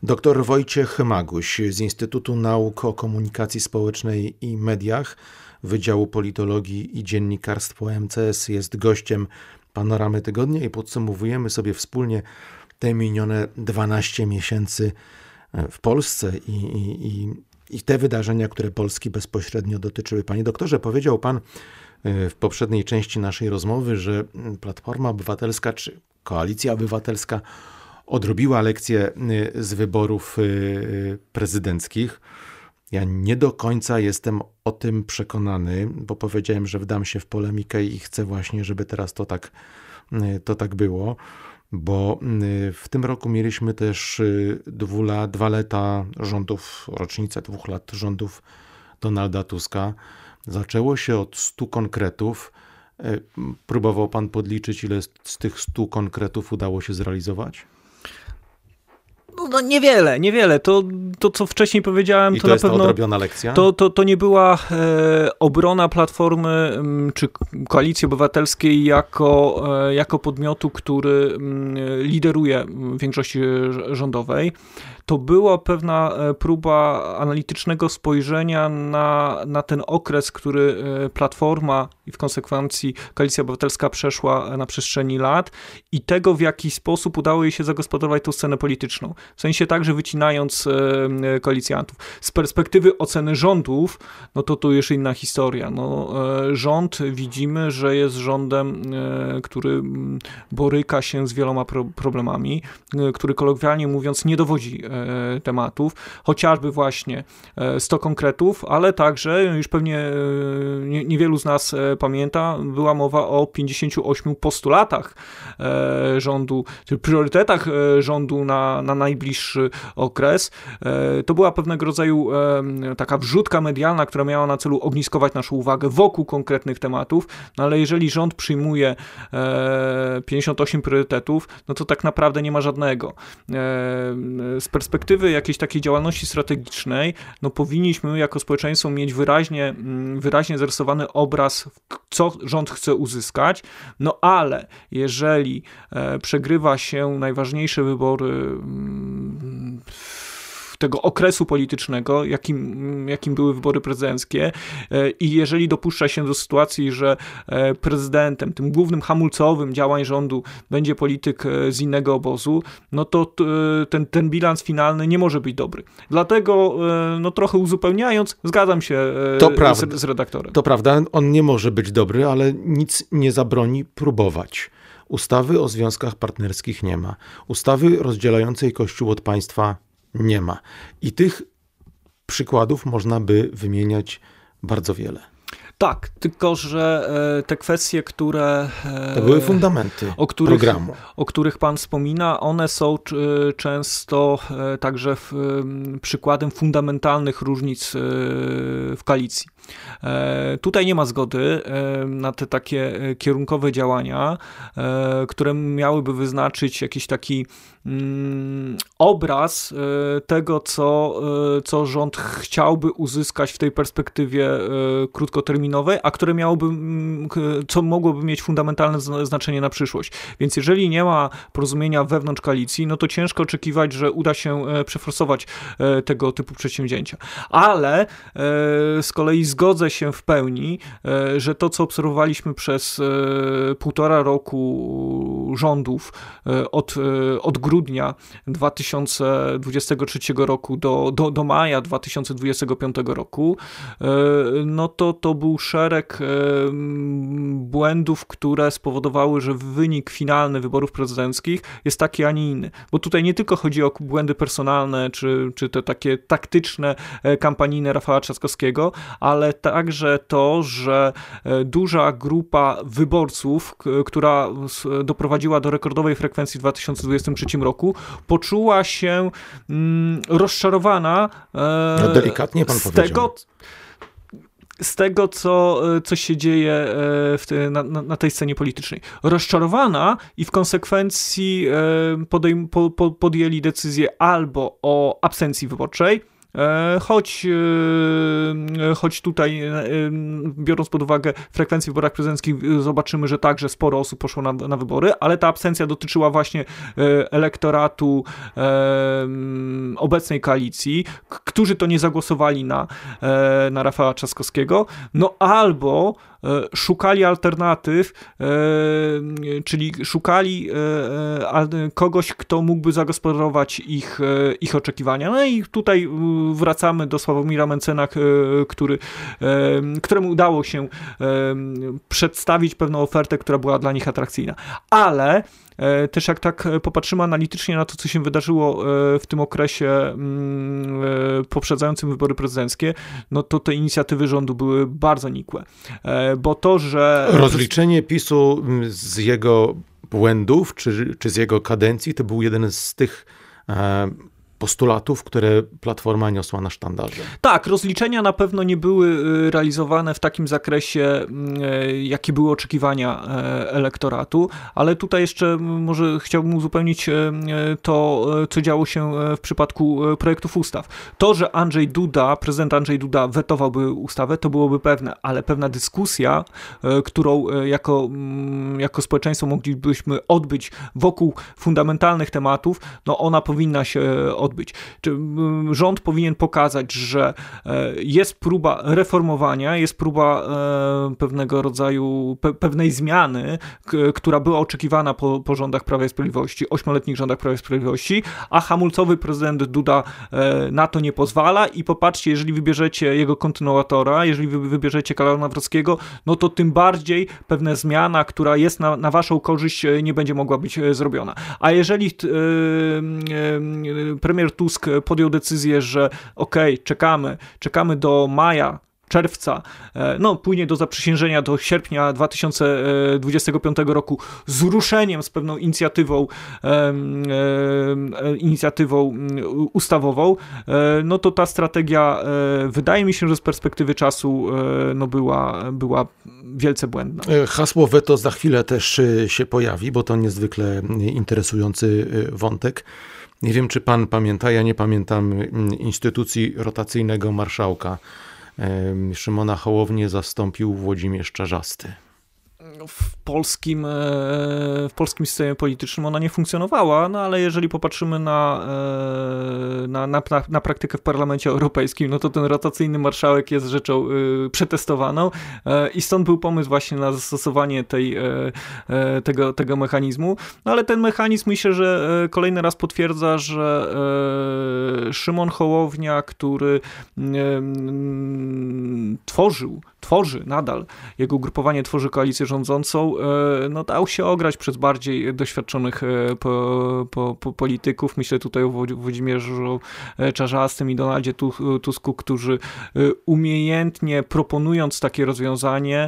Dr Wojciech Maguś z Instytutu Nauk o Komunikacji Społecznej i Mediach Wydziału Politologii i Dziennikarstwa MCS jest gościem Panoramy Tygodnia i podsumowujemy sobie wspólnie te minione 12 miesięcy w Polsce i te wydarzenia, które Polski bezpośrednio dotyczyły. Panie doktorze, powiedział pan w poprzedniej części naszej rozmowy, że Platforma Obywatelska czy Koalicja Obywatelska odrobiła lekcję z wyborów prezydenckich. Ja nie do końca jestem o tym przekonany, bo powiedziałem, że wdam się w polemikę i chcę właśnie, żeby teraz to tak było, bo w tym roku mieliśmy też 2 lata rządów, rocznicę 2 lat rządów Donalda Tuska. Zaczęło się od 100 konkretów. Próbował pan podliczyć, ile z tych 100 konkretów udało się zrealizować? No niewiele. To co wcześniej powiedziałem, I to na jest pewno ta odrobiona lekcja? To nie była obrona Platformy czy Koalicji Obywatelskiej jako podmiotu, który lideruje w większości rządowej. To była pewna próba analitycznego spojrzenia na ten okres, który Platforma i w konsekwencji Koalicja Obywatelska przeszła na przestrzeni lat i tego, w jaki sposób udało jej się zagospodarować tę scenę polityczną. W sensie także wycinając koalicjantów. Z perspektywy oceny rządów, no to tu już inna historia. Rząd widzimy, że jest rządem, który boryka się z wieloma problemami, który kolokwialnie mówiąc nie dowodzi tematów, chociażby właśnie 100 konkretów, ale także, już pewnie niewielu z nas pamięta, była mowa o 58 postulatach rządu, czy priorytetach rządu na najbliższy okres. To była pewnego rodzaju taka wrzutka medialna, która miała na celu ogniskować naszą uwagę wokół konkretnych tematów, no ale jeżeli rząd przyjmuje 58 priorytetów, no to tak naprawdę nie ma żadnego. Z perspektywy jakiejś takiej działalności strategicznej, no powinniśmy jako społeczeństwo mieć wyraźnie zarysowany obraz, co rząd chce uzyskać, no ale jeżeli przegrywa się najważniejsze wybory tego okresu politycznego, jakim były wybory prezydenckie i jeżeli dopuszcza się do sytuacji, że prezydentem, tym głównym hamulcowym działań rządu będzie polityk z innego obozu, no to ten bilans finalny nie może być dobry. Dlatego, no trochę uzupełniając, zgadzam się z redaktorem. To prawda, on nie może być dobry, ale nic nie zabroni próbować. Ustawy o związkach partnerskich nie ma. Ustawy rozdzielającej Kościół od państwa nie ma. I tych przykładów można by wymieniać bardzo wiele. Tak, tylko że te kwestie, które... To były fundamenty programu. O których pan wspomina, one są często także przykładem fundamentalnych różnic w koalicji. Tutaj nie ma zgody na te takie kierunkowe działania, które miałyby wyznaczyć jakiś taki obraz tego, co rząd chciałby uzyskać w tej perspektywie krótkoterminowej, a które co mogłoby mieć fundamentalne znaczenie na przyszłość. Więc jeżeli nie ma porozumienia wewnątrz koalicji, no to ciężko oczekiwać, że uda się przeforsować tego typu przedsięwzięcia. Ale z kolei zgodzę się w pełni, że to, co obserwowaliśmy przez 1,5 roku rządów od grudnia 2023 roku do maja 2025 roku, no to był szereg błędów, które spowodowały, że wynik finalny wyborów prezydenckich jest taki, a nie inny. Bo tutaj nie tylko chodzi o błędy personalne, czy te takie taktyczne, kampanijne Rafała Trzaskowskiego, ale także to, że duża grupa wyborców, która doprowadziła do rekordowej frekwencji w 2023 roku, poczuła się rozczarowana delikatnie pan powiedział. Z tego, co się dzieje na tej scenie politycznej. Rozczarowana i w konsekwencji podjęli decyzję albo o absencji wyborczej, choć tutaj, biorąc pod uwagę frekwencję w wyborach prezydenckich, zobaczymy, że także sporo osób poszło na wybory, ale ta absencja dotyczyła właśnie elektoratu obecnej koalicji, którzy to nie zagłosowali na Rafała Trzaskowskiego, no albo szukali alternatyw, czyli szukali kogoś, kto mógłby zagospodarować ich oczekiwania. No i tutaj wracamy do Sławomira Mentzena, któremu udało się przedstawić pewną ofertę, która była dla nich atrakcyjna. Ale też jak tak popatrzymy analitycznie na to, co się wydarzyło w tym okresie poprzedzającym wybory prezydenckie, no to te inicjatywy rządu były bardzo nikłe. Bo to, że... Rozliczenie PiS-u z jego błędów, czy z jego kadencji, to był jeden z tych postulatów, które Platforma niosła na sztandarze. Tak, rozliczenia na pewno nie były realizowane w takim zakresie, jakie były oczekiwania elektoratu, ale tutaj jeszcze może chciałbym uzupełnić to, co działo się w przypadku projektów ustaw. To, że prezydent Andrzej Duda wetowałby ustawę, to byłoby pewne, ale pewna dyskusja, którą jako społeczeństwo moglibyśmy odbyć wokół fundamentalnych tematów, no ona powinna się odbyć. Rząd powinien pokazać, że jest próba reformowania, jest próba pewnego rodzaju, pewnej zmiany, która była oczekiwana po rządach Prawa i Sprawiedliwości, 8-letnich rządach Prawa i Sprawiedliwości, a hamulcowy prezydent Duda na to nie pozwala i popatrzcie, jeżeli wybierzecie jego kontynuatora, jeżeli wybierzecie Karola Nawrockiego, no to tym bardziej pewna zmiana, która jest na waszą korzyść, nie będzie mogła być zrobiona. A jeżeli premier Tusk podjął decyzję, że czekamy do maja, czerwca, no później do zaprzysiężenia do sierpnia 2025 roku z ruszeniem, z pewną inicjatywą ustawową, no to ta strategia wydaje mi się, że z perspektywy czasu no była wielce błędna. Hasło weto za chwilę też się pojawi, bo to niezwykle interesujący wątek. Nie wiem, czy pan pamięta, ja nie pamiętam instytucji rotacyjnego marszałka. Szymona Hołownię zastąpił Włodzimierz Czarzasty. W polskim systemie politycznym ona nie funkcjonowała, no ale jeżeli popatrzymy na praktykę w Parlamencie Europejskim, no to ten rotacyjny marszałek jest rzeczą przetestowaną i stąd był pomysł właśnie na zastosowanie tego mechanizmu, no ale ten mechanizm myślę, że kolejny raz potwierdza, że Szymon Hołownia, który tworzy nadal, jego ugrupowanie tworzy koalicję rządzącą, no dał się ograć przez bardziej doświadczonych polityków. Myślę tutaj o Włodzimierzu Czarzastym i Donaldzie Tusku, którzy umiejętnie proponując takie rozwiązanie,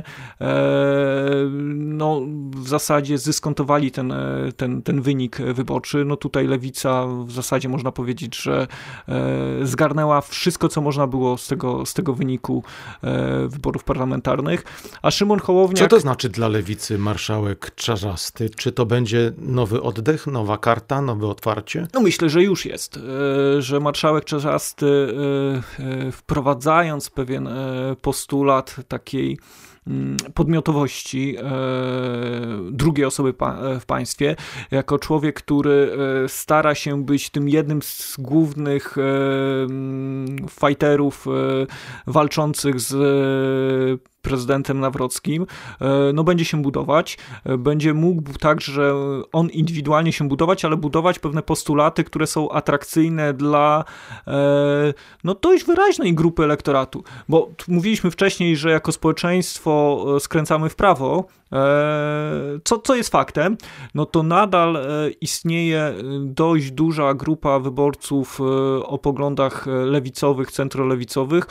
no w zasadzie zdyskontowali ten wynik wyborczy. No tutaj Lewica w zasadzie można powiedzieć, że zgarnęła wszystko, co można było z tego wyniku wyborów parlamentarnych, a Szymon Hołownia... Co to znaczy dla Lewicy marszałek Czarzasty? Czy to będzie nowy oddech, nowa karta, nowe otwarcie? No myślę, że już jest, że marszałek Czarzasty wprowadzając pewien postulat takiej podmiotowości drugiej osoby w państwie, jako człowiek, który stara się być tym jednym z głównych fighterów walczących z prezydentem Nawrockim, no będzie się budować, będzie mógł także on indywidualnie się budować, ale budować pewne postulaty, które są atrakcyjne dla no dość wyraźnej grupy elektoratu, bo mówiliśmy wcześniej, że jako społeczeństwo skręcamy w prawo, co jest faktem, no to nadal istnieje dość duża grupa wyborców o poglądach lewicowych, centrolewicowych,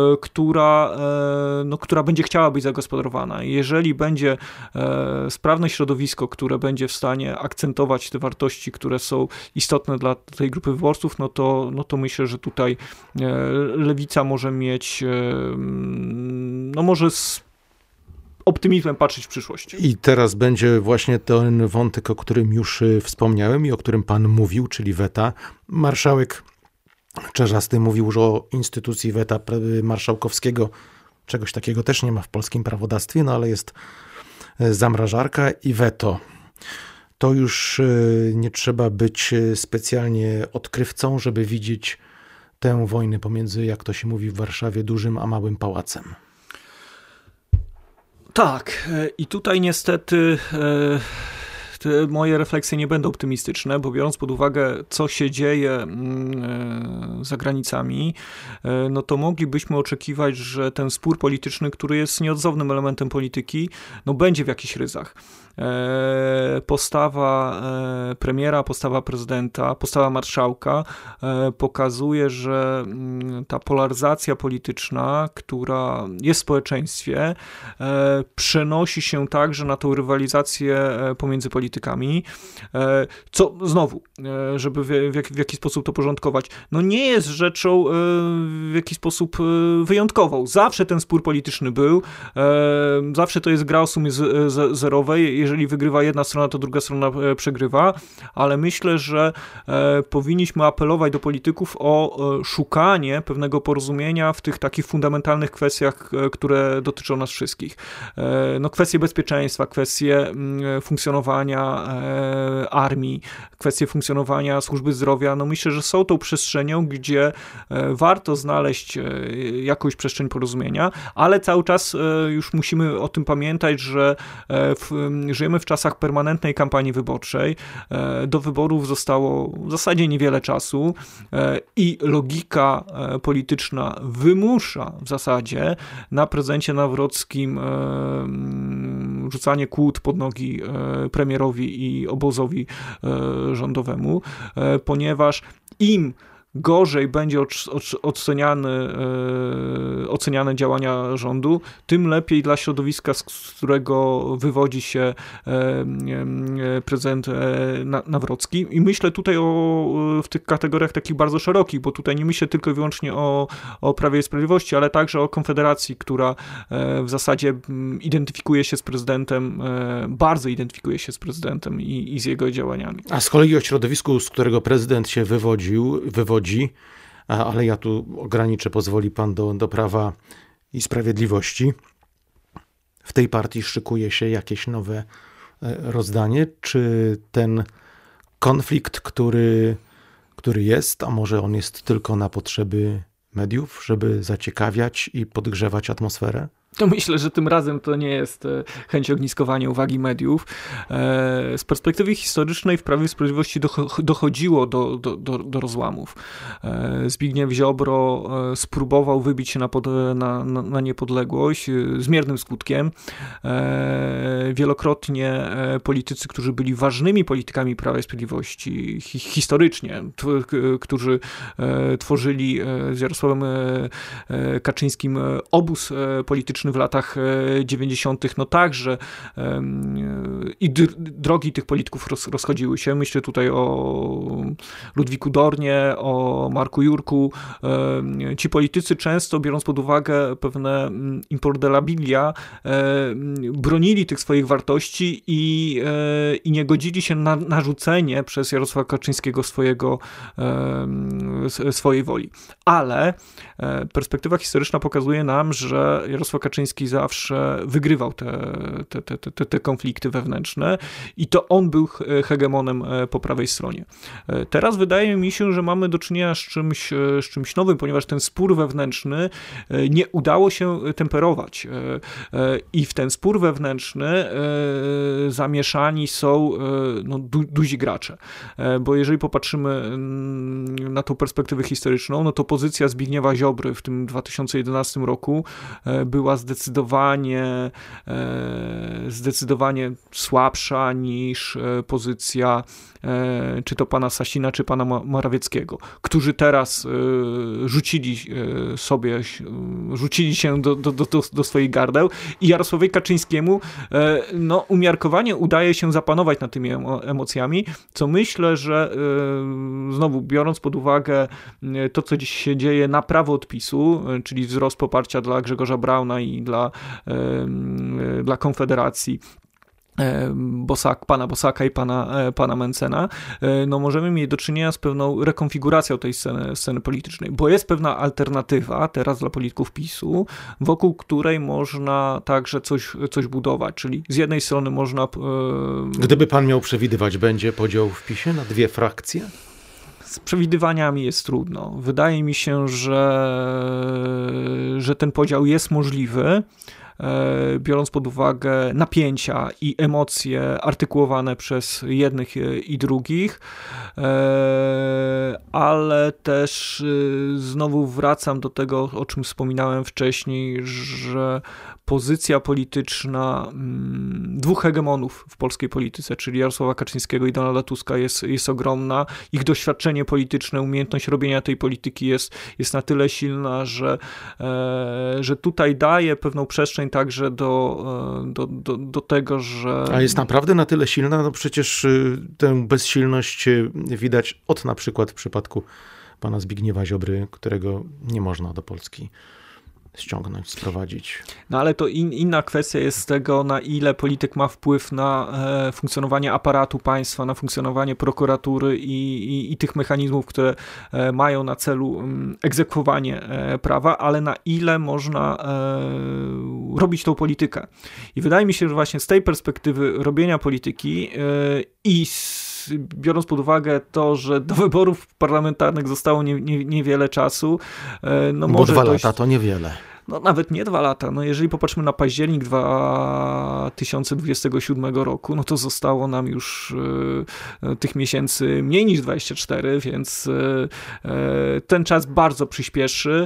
która będzie chciała być zagospodarowana. Jeżeli będzie sprawne środowisko, które będzie w stanie akcentować te wartości, które są istotne dla tej grupy wyborców, no to myślę, że tutaj lewica może mieć, no może z optymizmem patrzeć w przyszłość. I teraz będzie właśnie ten wątek, o którym już wspomniałem i o którym pan mówił, czyli weta. Marszałek Czerzasty mówił już o instytucji weta marszałkowskiego. Czegoś takiego też nie ma w polskim prawodawstwie, no ale jest zamrażarka i weto. To już nie trzeba być specjalnie odkrywcą, żeby widzieć tę wojnę pomiędzy, jak to się mówi w Warszawie, dużym a małym pałacem. Tak, i tutaj niestety te moje refleksje nie będą optymistyczne, bo biorąc pod uwagę, co się dzieje za granicami, no to moglibyśmy oczekiwać, że ten spór polityczny, który jest nieodzownym elementem polityki, no będzie w jakichś ryzach. Postawa premiera, postawa prezydenta, postawa marszałka pokazuje, że ta polaryzacja polityczna, która jest w społeczeństwie, przenosi się także na tą rywalizację pomiędzy politykami, co znowu, żeby w jakiś sposób to porządkować, no nie jest rzeczą w jakiś sposób wyjątkową. Zawsze ten spór polityczny był, zawsze to jest gra o sumie zerowej. Jeżeli wygrywa jedna strona, to druga strona przegrywa, ale myślę, że powinniśmy apelować do polityków o szukanie pewnego porozumienia w tych takich fundamentalnych kwestiach, które dotyczą nas wszystkich. No, kwestie bezpieczeństwa, kwestie funkcjonowania armii, kwestie funkcjonowania służby zdrowia, no myślę, że są tą przestrzenią, gdzie warto znaleźć jakąś przestrzeń porozumienia, ale cały czas już musimy o tym pamiętać, że żyjemy w czasach permanentnej kampanii wyborczej. Do wyborów zostało w zasadzie niewiele czasu i logika polityczna wymusza w zasadzie na prezydencie Nawrockim rzucanie kłód pod nogi premierowi i obozowi rządowemu, ponieważ im gorzej będzie oceniane działania rządu, tym lepiej dla środowiska, z którego wywodzi się prezydent Nawrocki. I myślę tutaj w tych kategoriach takich bardzo szerokich, bo tutaj nie myślę tylko i wyłącznie o Prawie i Sprawiedliwości, ale także o Konfederacji, która w zasadzie identyfikuje się z prezydentem, bardzo identyfikuje się z prezydentem i z jego działaniami. A z kolei o środowisku, z którego prezydent się wywodzi, ale ja tu ograniczę, pozwoli pan do Prawa i Sprawiedliwości. W tej partii szykuje się jakieś nowe rozdanie? Czy ten konflikt, który jest, a może on jest tylko na potrzeby mediów, żeby zaciekawiać i podgrzewać atmosferę? To myślę, że tym razem to nie jest chęć ogniskowania uwagi mediów. Z perspektywy historycznej w Prawie i Sprawiedliwości dochodziło do rozłamów. Zbigniew Ziobro spróbował wybić się na niepodległość z miernym skutkiem. Wielokrotnie politycy, którzy byli ważnymi politykami Prawa i Sprawiedliwości historycznie, którzy tworzyli z Jarosławem Kaczyńskim obóz polityczny w latach 90., no także i drogi tych polityków rozchodziły się. Myślę tutaj o Ludwiku Dornie, o Marku Jurku. Ci politycy często, biorąc pod uwagę pewne impordellabilia, bronili tych swoich wartości i nie godzili się na narzucenie przez Jarosława Kaczyńskiego swojej woli. Ale perspektywa historyczna pokazuje nam, że Jarosław Kaczyński zawsze wygrywał te konflikty wewnętrzne i to on był hegemonem po prawej stronie. Teraz wydaje mi się, że mamy do czynienia z czymś nowym, ponieważ ten spór wewnętrzny nie udało się temperować i w ten spór wewnętrzny zamieszani są duzi gracze, bo jeżeli popatrzymy na tą perspektywę historyczną, no to pozycja Zbigniewa Ziobry w tym 2011 roku była zdecydowanie słabsza niż pozycja czy to pana Sasina, czy pana Morawieckiego, którzy teraz rzucili się do swoich gardeł i Jarosławowi Kaczyńskiemu umiarkowanie udaje się zapanować nad tymi emocjami, co myślę, że znowu biorąc pod uwagę to, co dziś się dzieje na prawo odpisu, czyli wzrost poparcia dla Grzegorza Brauna i dla Konfederacji, pana Bosaka i pana Mentzena, no możemy mieć do czynienia z pewną rekonfiguracją tej sceny politycznej, bo jest pewna alternatywa teraz dla polityków PiS-u, wokół której można także coś budować, czyli z jednej strony można... Gdyby pan miał przewidywać, będzie podział w PiS-ie na dwie frakcje? Z przewidywaniami jest trudno. Wydaje mi się, że ten podział jest możliwy, biorąc pod uwagę napięcia i emocje artykułowane przez jednych i drugich, ale też znowu wracam do tego, o czym wspominałem wcześniej, że pozycja polityczna dwóch hegemonów w polskiej polityce, czyli Jarosława Kaczyńskiego i Donalda Tuska jest ogromna. Ich doświadczenie polityczne, umiejętność robienia tej polityki jest na tyle silna, że tutaj daje pewną przestrzeń także do tego, że... A jest naprawdę na tyle silna? No przecież tę bezsilność widać na przykład w przypadku pana Zbigniewa Ziobry, którego nie można do Polski ściągnąć, sprowadzić. No ale to inna kwestia jest tego, na ile polityk ma wpływ na funkcjonowanie aparatu państwa, na funkcjonowanie prokuratury i tych mechanizmów, które mają na celu egzekwowanie prawa, ale na ile można robić tą politykę. I wydaje mi się, że właśnie z tej perspektywy robienia polityki i biorąc pod uwagę to, że do wyborów parlamentarnych zostało niewiele czasu. No bo może 2 lata to niewiele. No nawet nie 2 lata. No jeżeli popatrzmy na październik 2027 roku, no to zostało nam już tych miesięcy mniej niż 24, więc ten czas bardzo przyspieszy.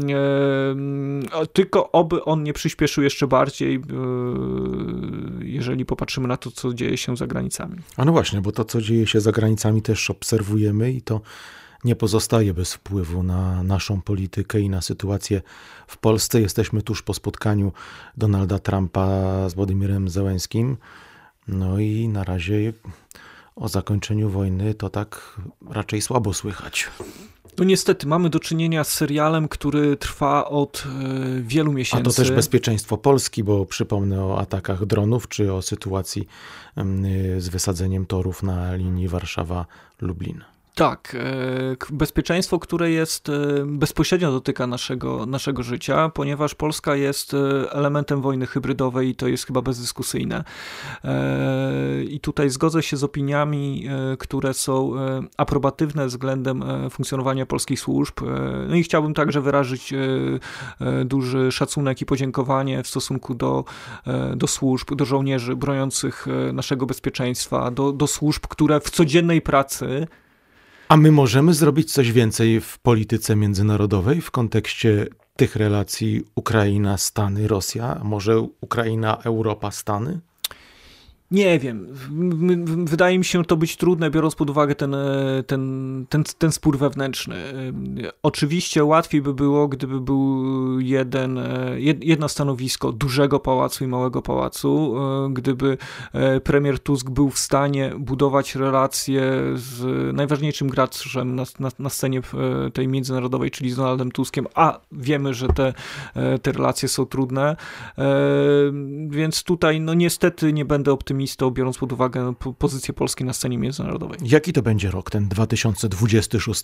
Tylko oby on nie przyspieszył jeszcze bardziej, jeżeli popatrzymy na to, co dzieje się za granicami. A no właśnie, bo to, co dzieje się za granicami, też obserwujemy i to nie pozostaje bez wpływu na naszą politykę i na sytuację w Polsce. Jesteśmy tuż po spotkaniu Donalda Trumpa z Władimirem Zełenskim. No i na razie o zakończeniu wojny to tak raczej słabo słychać. No niestety, mamy do czynienia z serialem, który trwa od wielu miesięcy. A to też bezpieczeństwo Polski, bo przypomnę o atakach dronów, czy o sytuacji z wysadzeniem torów na linii Warszawa-Lublin. Tak, bezpieczeństwo, które bezpośrednio dotyka naszego życia, ponieważ Polska jest elementem wojny hybrydowej i to jest chyba bezdyskusyjne. I tutaj zgodzę się z opiniami, które są aprobatywne względem funkcjonowania polskich służb. No i chciałbym także wyrazić duży szacunek i podziękowanie w stosunku do służb, do żołnierzy broniących naszego bezpieczeństwa, do służb, które w codziennej pracy... A my możemy zrobić coś więcej w polityce międzynarodowej w kontekście tych relacji Ukraina-Stany, Rosja, może Ukraina-Europa-Stany? Nie wiem. Wydaje mi się to być trudne, biorąc pod uwagę ten spór wewnętrzny. Oczywiście łatwiej by było, gdyby był jedno stanowisko dużego pałacu i małego pałacu, gdyby premier Tusk był w stanie budować relacje z najważniejszym graczem na scenie tej międzynarodowej, czyli z Donaldem Tuskiem, a wiemy, że te relacje są trudne, więc tutaj no niestety nie będę optymistą, biorąc pod uwagę pozycję Polski na scenie międzynarodowej. Jaki to będzie rok, ten 2026?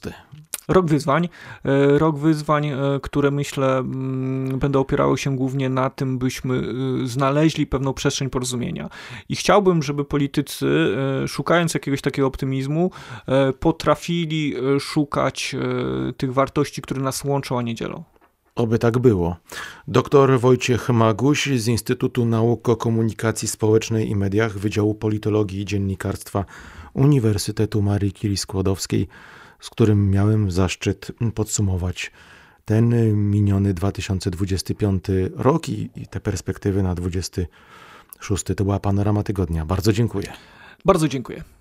Rok wyzwań, które myślę będą opierały się głównie na tym, byśmy znaleźli pewną przestrzeń porozumienia. I chciałbym, żeby politycy, szukając jakiegoś takiego optymizmu, potrafili szukać tych wartości, które nas łączą, a nie dzielą. Oby tak było. Dr Wojciech Maguś z Instytutu Nauk o Komunikacji Społecznej i Mediach Wydziału Politologii i Dziennikarstwa Uniwersytetu Marii Curie-Skłodowskiej, z którym miałem zaszczyt podsumować ten miniony 2025 rok i te perspektywy na 2026. To była Panorama Tygodnia. Bardzo dziękuję. Bardzo dziękuję.